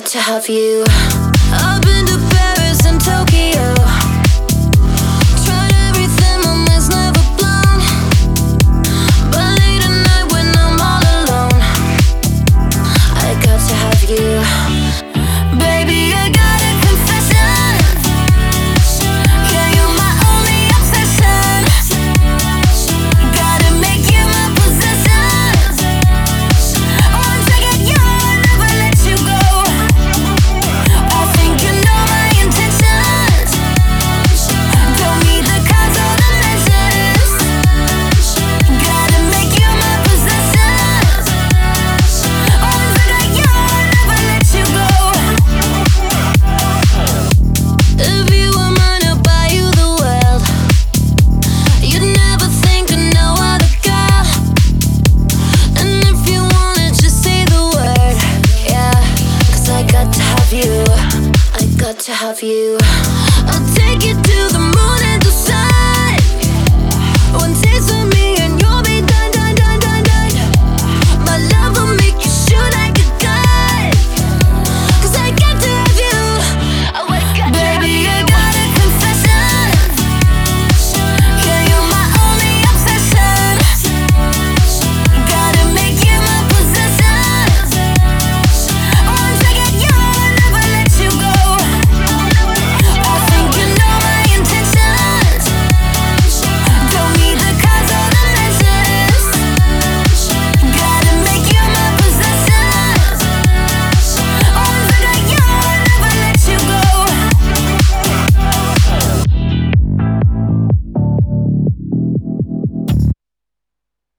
to have you. I've been to Paris and Tokyo, tried everything, my mind's never blown. But late at night when I'm all alone, I got to have you. Baby, I got a confession. Yeah, you're my only obsession. Gotta make you my possession. Once I get you, I'll never let you go. I think you know my intentions. Don't need the cards or the measures. Gotta make you my possession. Once I got you, I'll never let you go. If you were mine, I'd buy you the world. You'd never think of no other girl. And if you wanna, just say the word, yeah. 'Cause I got to have you, I got to have you. I'll take you to the moon and the sun. One day